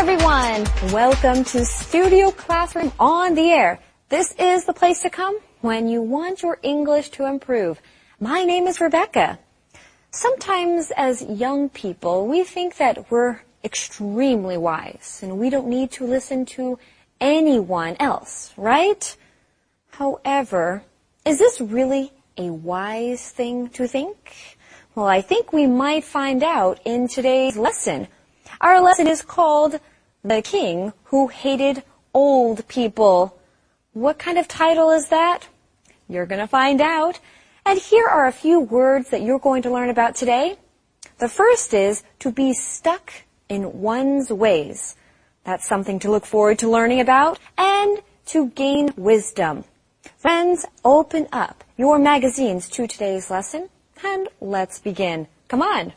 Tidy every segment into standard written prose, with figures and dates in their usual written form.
everyone. Welcome to Studio Classroom on the Air. This is the place to come when you want your English to improve. My name is Rebecca. Sometimes as young people, we think that we're extremely wise and we don't need to listen to anyone else, right? However, is this really a wise thing to think? Well, I think we might find out in today's lesson. Our lesson is called The King Who Hated Old People. What kind of title is that? You're going to find out. And here are a few words that you're going to learn about today. The first is to be stuck in one's ways. That's something to look forward to learning about. And to gain wisdom. Friends, open up your magazines to today's lesson and let's begin. Come on.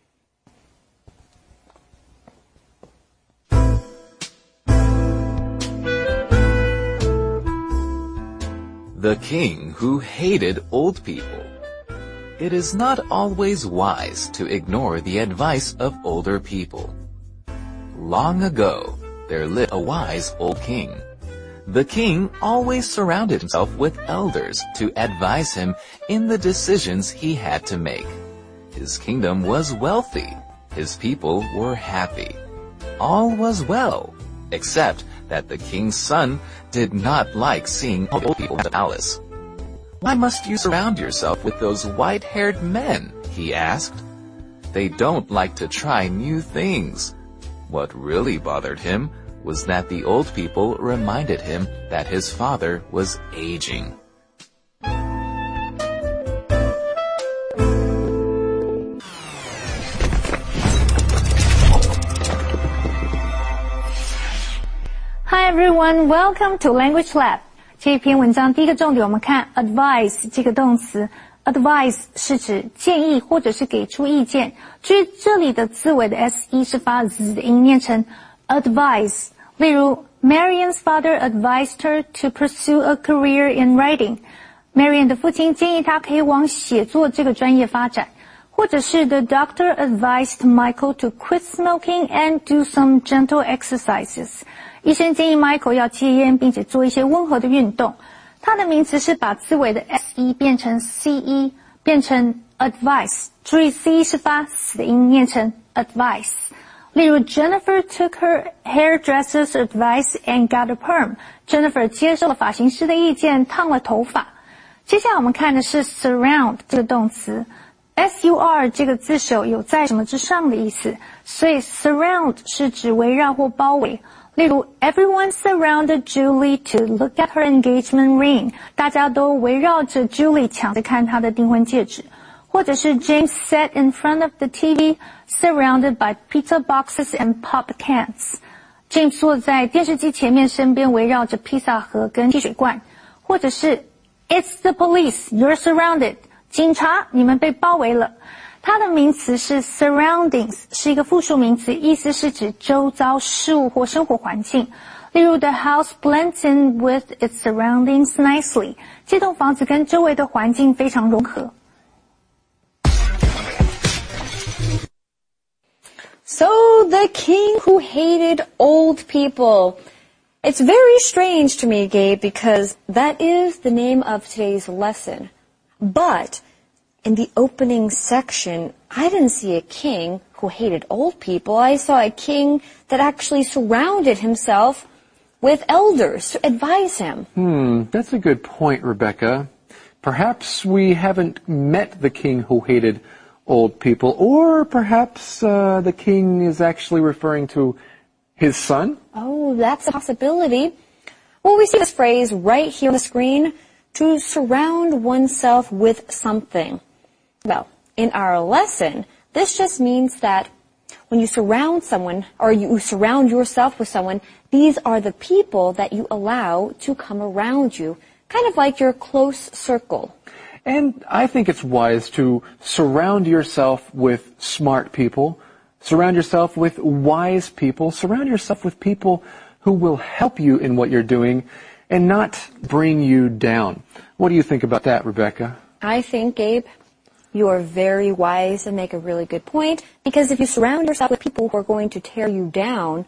The King Who Hated Old People. It is not always wise to ignore the advice of older people. Long ago, there lived a wise old king. The king always surrounded himself with elders to advise him in the decisions he had to make. His kingdom was wealthy. His people were happy. All was well, except that the king's son did not like seeing old people at the palace. "Why must you surround yourself with those white-haired men?" he asked. "They don't like to try new things." What really bothered him was that the old people reminded him that his father was aging. Hi everyone, welcome to Language Lab. 这一篇文章第一个重点我们看 advise 这个动词。advise 是指建议或者是给出意见。注意这里的字尾的 se 是发 z 的音，念成 advise。例如 Marian's father advised her to pursue a career in writing. Marian 的父亲建议她可以往写作这个专业发展。或者是 The doctor advised Michael to quit smoking and do some gentle exercises. 医生建议 Michael 要戒烟并且做一些温和的运动。它的名词是把字尾的 se 变成 ce 变成 advice。注意 ce 是发死的音，念成 advice。例如 Jennifer took her hairdresser's advice and got a perm. Jennifer 接受了发型师的意见，烫了头发。接下来我们看的是 surround 这个动词。sur 这个字首有在什么之上的意思，所以 surround 是指围绕或包围。例如 Everyone surrounded Julie to look at her engagement ring. 大家都围绕着 Julie 抢着看她的订婚戒指。或者是 James sat in front of the TV surrounded by pizza boxes and pop cans. James 坐在电视机前面，身边围绕着披萨盒跟汽水罐。或者是 It's the police, you're surrounded. 警察，你们被包围了。它的名词是 surroundings， 是一个复数名词，意思是指周遭事物或生活环境。例如 The house blends in with its surroundings nicely. 这栋房子跟周围的环境非常融合。 So, the king who hated old people. It's very strange to me, Gabe, because that is the name of today's lesson. But in the opening section, I didn't see a king who hated old people. I saw a king that actually surrounded himself with elders to advise him. That's a good point, Rebecca. Perhaps we haven't met the king who hated old people, or perhaps the king is actually referring to his son? Oh, that's a possibility. Well, we see this phrase right here on the screen. To surround oneself with something. Well, in our lesson, this just means that when you surround someone or you surround yourself with someone, these are the people that you allow to come around you, kind of like your close circle. And I think it's wise to surround yourself with smart people, surround yourself with wise people, surround yourself with people who will help you in what you're doing and not bring you down. What do you think about that, Rebecca? I think, Gabe, you are very wise and make a really good point, because if you surround yourself with people who are going to tear you down,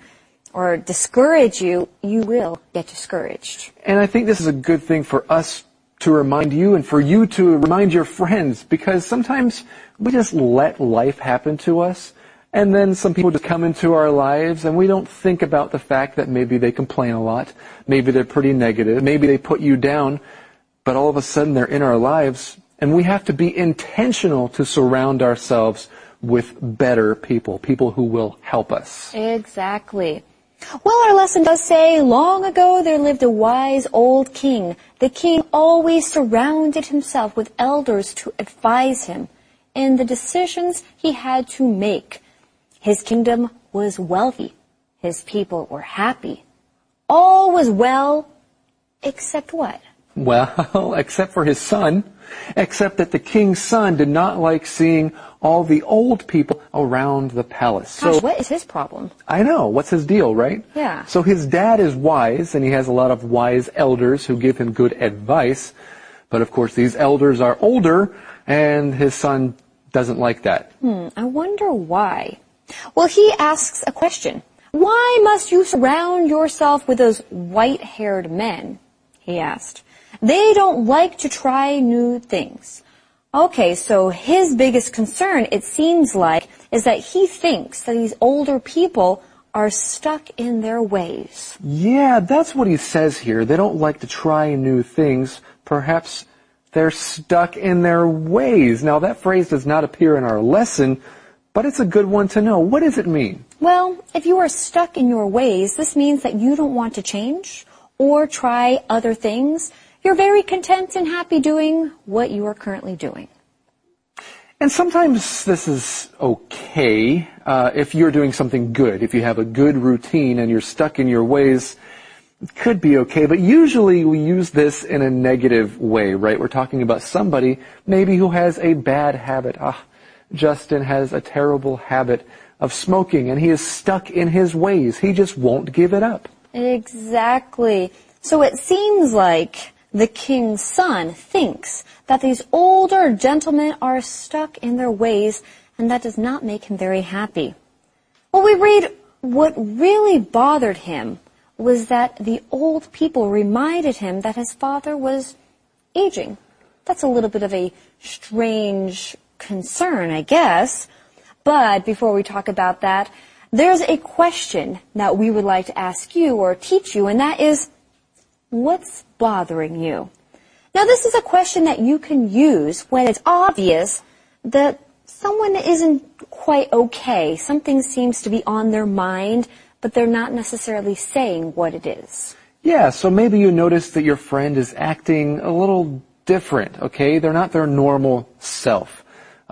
or discourage you, you will get discouraged. And I think this is a good thing for us to remind you and for you to remind your friends, because sometimes we just let life happen to us, and then some people just come into our lives and we don't think about the fact that maybe they complain a lot, maybe they're pretty negative, maybe they put you down, but all of a sudden they're in our lives, and we have to be intentional to surround ourselves with better people, people who will help us. Exactly. Well, our lesson does say, long ago there lived a wise old king. The king always surrounded himself with elders to advise him in the decisions he had to make. His kingdom was wealthy. His people were happy. All was well, except what? Well, except for his son, except that the king's son did not like seeing all the old people around the palace. Gosh, what is his problem? I know. What's his deal, right? Yeah. So his dad is wise, and he has a lot of wise elders who give him good advice. But of course, these elders are older, and his son doesn't like that. I wonder why. Well, he asks a question. Why must you surround yourself with those white-haired men? He asked. They don't like to try new things. Okay, so his biggest concern, it seems like, is that he thinks that these older people are stuck in their ways. Yeah, that's what he says here. They don't like to try new things. Perhaps they're stuck in their ways. Now, that phrase does not appear in our lesson, but it's a good one to know. What does it mean? Well, if you are stuck in your ways, this means that you don't want to change or try other things. You're very content and happy doing what you are currently doing. And sometimes this is okay if you're doing something good. If you have a good routine and you're stuck in your ways, it could be okay. But usually we use this in a negative way, right? We're talking about somebody maybe who has a bad habit. Justin has a terrible habit of smoking, and he is stuck in his ways. He just won't give it up. Exactly. So it seems like the king's son thinks that these older gentlemen are stuck in their ways, and that does not make him very happy. Well, we read what really bothered him was that the old people reminded him that his father was aging. That's a little bit of a strange concern, I guess. But before we talk about that, there's a question that we would like to ask you or teach you, and that is, what's bothering you? Now, this is a question that you can use when it's obvious that someone isn't quite okay. Something seems to be on their mind, but they're not necessarily saying what it is. Yeah, so maybe you notice that your friend is acting a little different, okay? They're not their normal self.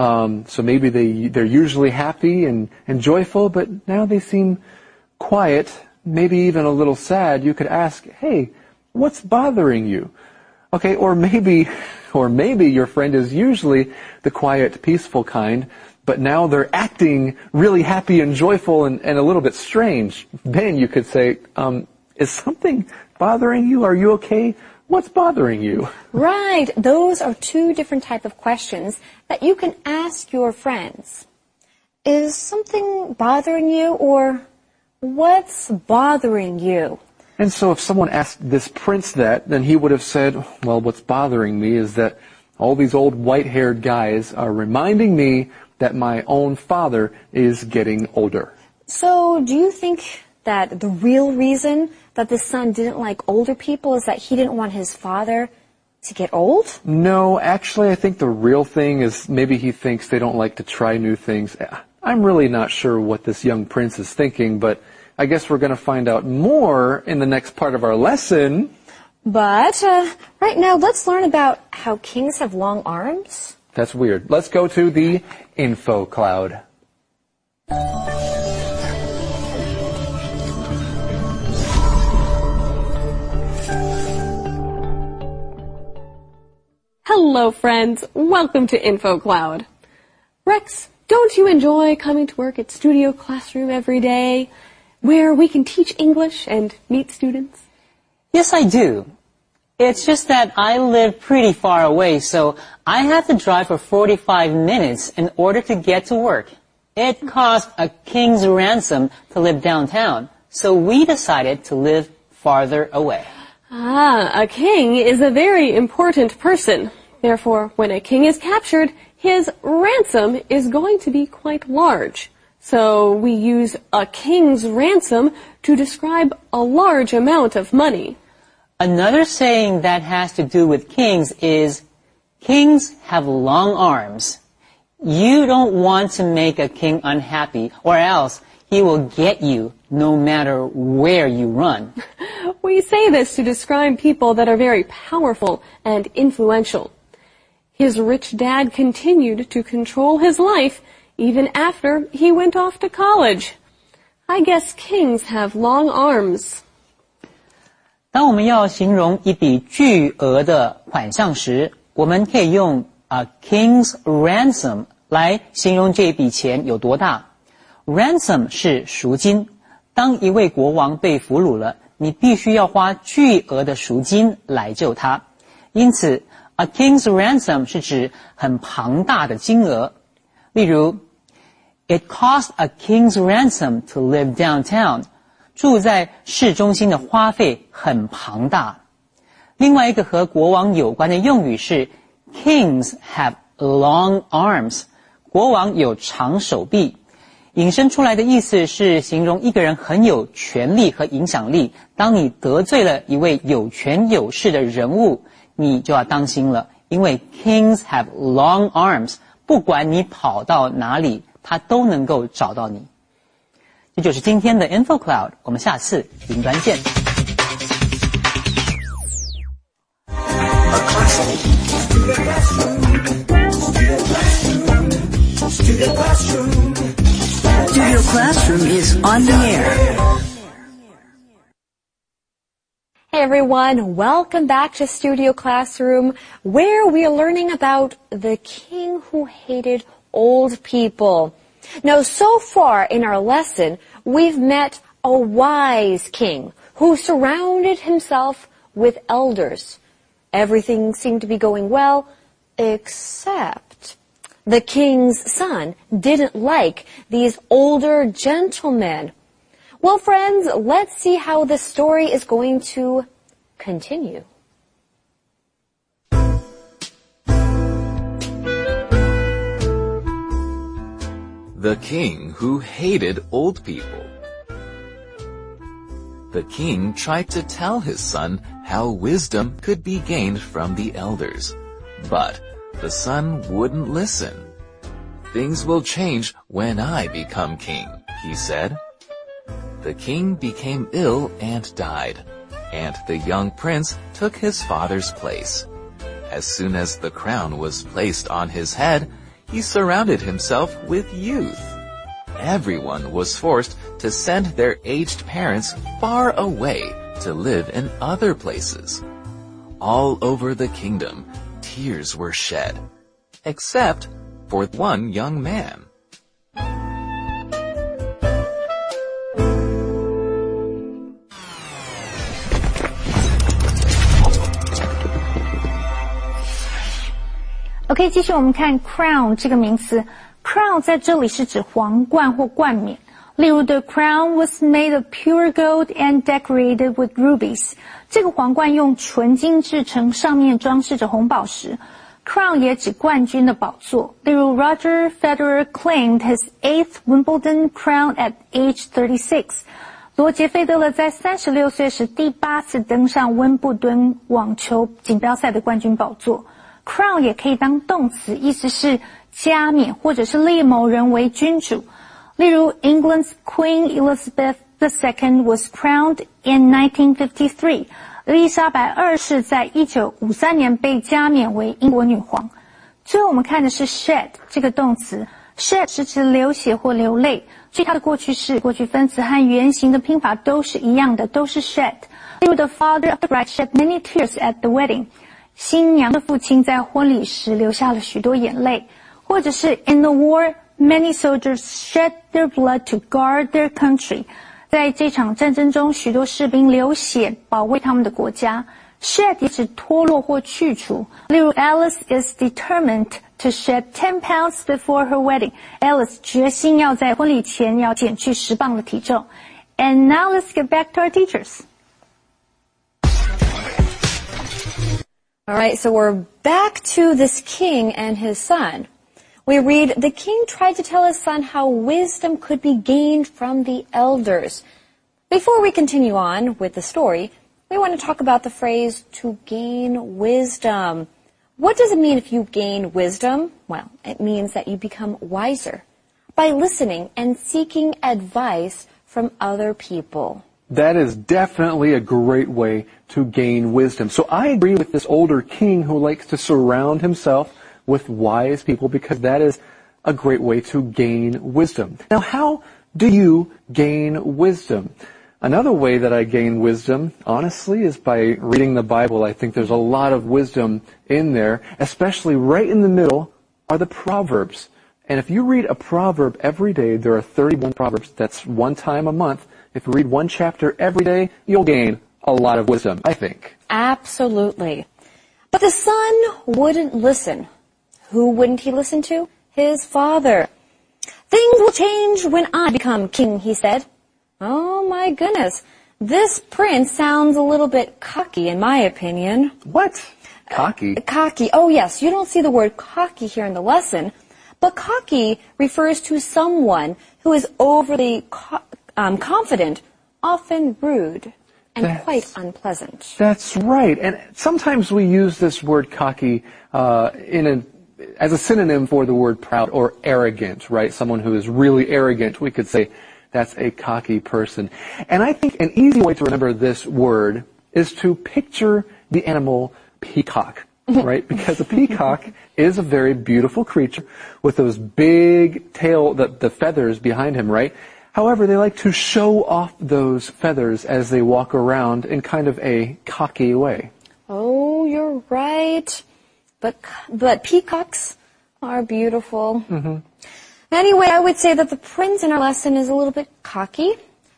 So maybe they're usually happy and joyful, but now they seem quiet, maybe even a little sad. You could ask, hey, what's bothering you? Okay, or maybe your friend is usually the quiet, peaceful kind, but now they're acting really happy and joyful and a little bit strange. Then you could say, is something bothering you? Are you okay? What's bothering you? Right. Those are two different types of questions that you can ask your friends. Is something bothering you, or what's bothering you? And so if someone asked this prince that, then he would have said, well, what's bothering me is that all these old white-haired guys are reminding me that my own father is getting older. So do you think that the real reason that the son didn't like older people is that he didn't want his father to get old? No, actually, I think the real thing is maybe he thinks they don't like to try new things. I'm really not sure what this young prince is thinking, but I guess we're going to find out more in the next part of our lesson. But right now, let's learn about how kings have long arms. That's weird. Let's go to the info cloud. Hello, friends. Welcome to Info Cloud. Rex, don't you enjoy coming to work at Studio Classroom every day, where we can teach English and meet students? Yes, I do. It's just that I live pretty far away, so I have to drive for 45 minutes in order to get to work. It costs a king's ransom to live downtown. so we decided to live farther away. A king is a very important person. Therefore, when a king is captured, his ransom is going to be quite large. So we use a king's ransom to describe a large amount of money. Another saying that has to do with kings is, kings have long arms. You don't want to make a king unhappy, or else he will get you no matter where you run. We say this to describe people that are very powerful and influential. His rich dad continued to control his life even after he went off to college. I guess kings have long arms. 当我们要形容一笔巨额的款项时，我们可以用 a king's ransom 来形容这笔钱有多大。Ransom 是赎金，当一位国王被俘虏了，你必须要花巨额的赎金来救他。因此 a king's ransom 是指很庞大的金额。例如 It cost a king's ransom to live downtown. 住在市中心的花费很庞大。另外一个和国王有关的用语是 Kings have long arms. 国王有长手臂。引申出来的意思是形容一个人很有权力和影响力。当你得罪了一位有权有势的人物，你就要当心了，因为 Kings have long arms. 不管你跑到哪里，他都能够找到你。这就是今天的 InfoCloud， 我们下次云端见。 Studio Classroom is on the air. Hey everyone, welcome back to Studio Classroom, where we are learning about the king who hated old people. Now, so far in our lesson, we've met a wise king who surrounded himself with elders. Everything seemed to be going well, except the king's son didn't like these older gentlemen. Well, friends, let's see how the story is going to continue. The king who hated old people. The king tried to tell his son how wisdom could be gained from the elders, but the son wouldn't listen. Things will change when I become king, he said. The king became ill and died, and the young prince took his father's place. As soon as the crown was placed on his head, he surrounded himself with youth. Everyone was forced to send their aged parents far away to live in other places. All over the kingdom, tears were shed, except for one young man. OK， 继续我们看 crown 这个名词。crown 在这里是指皇冠或冠冕。例如 the crown was made of pure gold and decorated with rubies. 这个皇冠用纯金制成，上面装饰着红宝石。crown 也指冠军的宝座。例如 Roger Federer claimed his 8th Wimbledon crown at age 36. 罗杰费德勒在36岁时第8次登上温布顿网球锦标赛的冠军宝座。crown 也可以当动词，意思是加冕或者是立某人为君主。例如 England's Queen Elizabeth II was crowned in 1953. 伊丽莎白2世在1953年被加冕为英国女皇。最后我们看的是 shed 这个动词。shed 是指流血或流泪，至于它的过去式、过去分词和原形的拼法都是一样的，都是 shed。例如 The father of the bride shed many tears at the wedding. 新娘的父亲在婚礼时流下了许多眼泪。或者是 In the war, many soldiers shed their blood to guard their country. 在这场战争中，许多士兵流血保卫他们的国家。shed 也指脱落或去除。例如 Alice is determined to shed 10 pounds before her wedding. Alice 决心要在婚礼前要减去10磅的体重。 And now let's get back to our teachers. All right, so we're back to this king and his son. We read, the king tried to tell his son how wisdom could be gained from the elders. Before we continue on with the story, we want to talk about the phrase, to gain wisdom. What does it mean if you gain wisdom? Well, it means that you become wiser by listening and seeking advice from other people. That is definitely a great way to gain wisdom. So I agree with this older king who likes to surround himself with wise people because that is a great way to gain wisdom. Now, how do you gain wisdom? Another way that I gain wisdom, honestly, is by reading the Bible. I think there's a lot of wisdom in there, especially right in the middle are the Proverbs. And if you read a proverb every day, there are 31 Proverbs. That's one time a month. If you read one chapter every day, you'll gain a lot of wisdom, I think. Absolutely. But the son wouldn't listen. Who wouldn't he listen to? His father. Things will change when I become king, he said. Oh my goodness. This prince sounds a little bit cocky in my opinion. What? Cocky? Cocky. Oh yes, you don't see the word cocky here in the lesson. But cocky refers to someone who is overly confident, often rude, and quite unpleasant. That's right. And sometimes we use this word cocky as a synonym for the word proud or arrogant, right? Someone who is really arrogant, we could say that's a cocky person. And I think an easy way to remember this word is to picture the animal peacock. Right? Because a peacock is a very beautiful creature with those big tail, the feathers behind him, right? However, they like to show off those feathers as they walk around in kind of a cocky way. Oh, you're right. But peacocks are beautiful. Mm-hmm. Anyway, I would say that the prince in our lesson is a little bit cocky,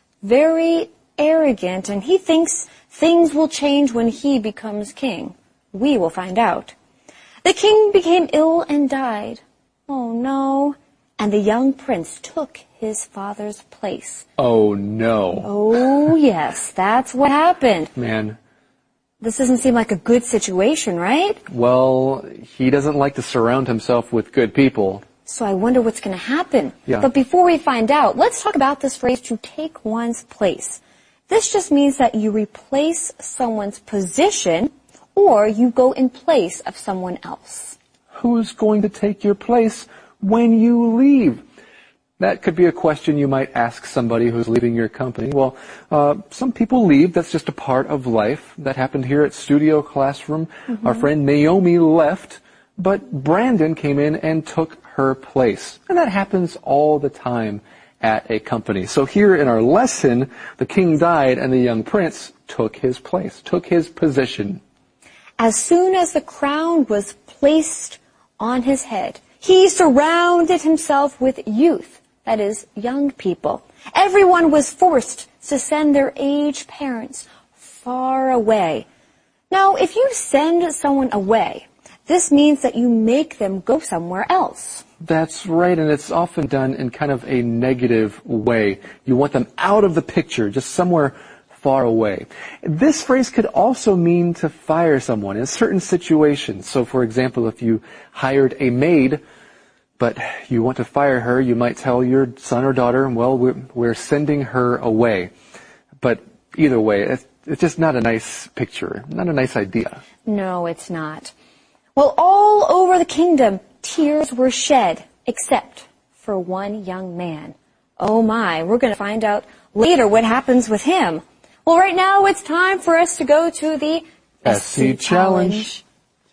very arrogant, and he thinks things will change when he becomes king. We will find out. The king became ill and died. Oh no. And the young prince took his father's place. Oh no. Oh yes, that's what happened. Man. This doesn't seem like a good situation, right? Well, he doesn't like to surround himself with good people. So I wonder what's going to happen. Yeah. But before we find out, let's talk about this phrase, to take one's place. This just means that you replace someone's position or you go in place of someone else. Who's going to take your place when you leave? That could be a question you might ask somebody who's leaving your company. Well, some people leave. That's just a part of life. That happened here at Studio Classroom. Mm-hmm. Our friend Naomi left, but Brandon came in and took her place. And that happens all the time at a company. So here in our lesson, the king died and the young prince took his place, took his position. As soon as the crown was placed on his head, he surrounded himself with youth, that is, young people. Everyone was forced to send their aged parents far away. Now, if you send someone away, this means that you make them go somewhere else. That's right, and it's often done in kind of a negative way. You want them out of the picture, just somewhere far away. This phrase could also mean to fire someone in certain situations. So, for example, if you hired a maid, but you want to fire her, you might tell your son or daughter, well, we're sending her away. But either way, it's just not a nice picture, not a nice idea. No, it's not. Well, all over the kingdom, tears were shed, except for one young man. Oh my, we're going to find out later what happens with him. Well, right now it's time for us to go to the SC Challenge.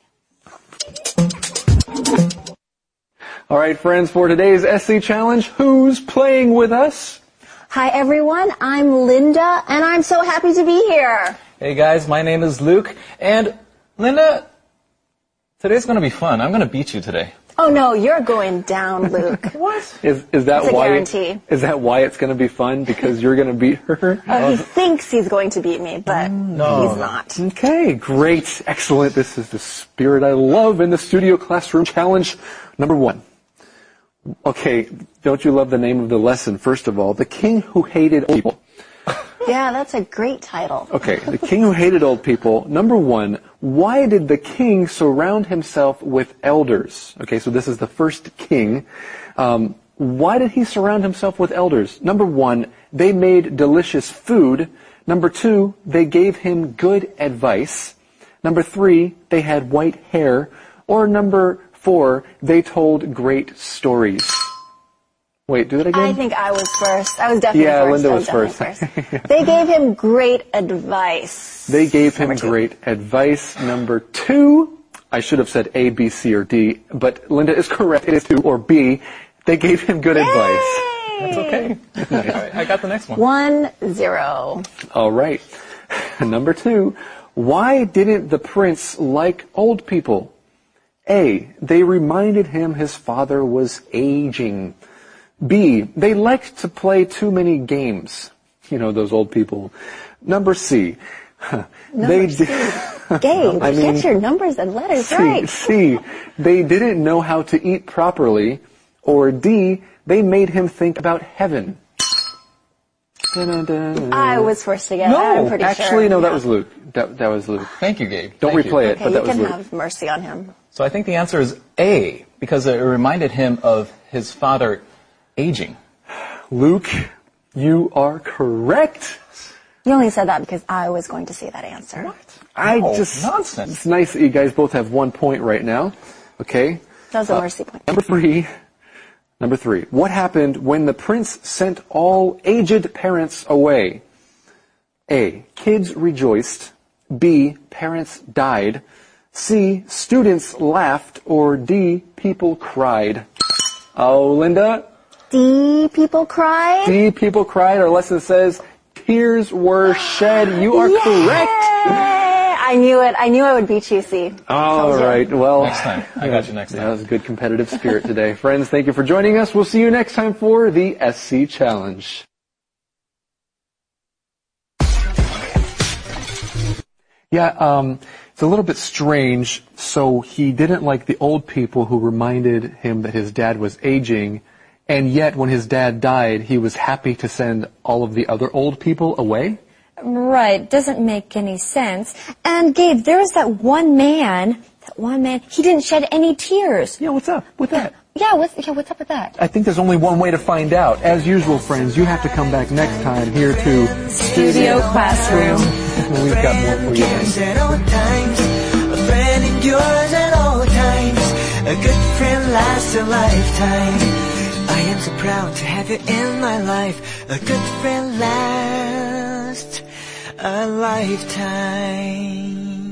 All right, friends, for today's SC Challenge, who's playing with us? Hi, everyone. I'm Linda, and I'm so happy to be here. Hey, guys, my name is Luke. And, Linda, today's going to be fun. I'm going to beat you today. Oh, no, you're going down, Luke. What? Is that That's why? A guarantee. Is that why it's going to be fun? Because you're going to beat her? He thinks he's going to beat me, but he's not. Okay, great. Excellent. This is the spirit I love in the Studio Classroom Challenge. Number 1. Okay, don't you love the name of the lesson, first of all? The king who hated old people. Yeah, that's a great title. Okay, the king who hated old people. Number one, why did the king surround himself with elders? Okay, so this is the first king. Why did he surround himself with elders? Number one, they made delicious food. Number two, they gave him good advice. Number three, they had white hair. Or number four, they told great stories. Wait, do it again? I think I was first. I was definitely first. Yeah, Linda was first. They gave him great advice. They gave him great advice. Number two, I should have said A, B, C, or D, but Linda is correct. It is 2 or B. They gave him good advice. That's okay. All right, I got the next one. 1-0. All right. Number two, why didn't the prince like old people? A, they reminded him his father was aging. B, they liked to play too many games. You know, those old people. Number C, Gabe, get your numbers and letters right. C, they didn't know how to eat properly. Or D, they made him think about heaven. I was first again. I'm pretty actually, sure. no, that was Luke. That was Luke. Thank you, Gabe. Don't Thank replay you. it, but that was You Luke. can have mercy on him. So I think the answer is A, because it reminded him of his father aging. Luke, you are correct. You only said that because I was going to say that answer. Nonsense. It's nice that you guys both have 1 point right now. Okay. That was a mercy point. Number three. What happened when the prince sent all aged parents away? A, kids rejoiced. B, parents died. C, students laughed. Or D, people cried. Oh, Linda? D, people cried. D, people cried. Our lesson says tears were shed. You are correct. I knew it. I knew I would beat you, C. All right. Well, Next time. I got you next time. That was a good competitive spirit today. Friends, thank you for joining us. We'll see you next time for the SC Challenge. Yeah, it's a little bit strange. So he didn't like the old people who reminded him that his dad was aging, and yet when his dad died, he was happy to send all of the other old people away? Right, doesn't make any sense. And Gabe, there was that one man, he didn't shed any tears. Yeah, what's up with that? Yeah, what's up with that? I think there's only one way to find out. As usual, friends, you have to come back next time here to Studio Classroom. We've got more for you. A friend endures at all times. A good friend lasts a lifetime. I am so proud to have you in my life. A good friend lasts a lifetime.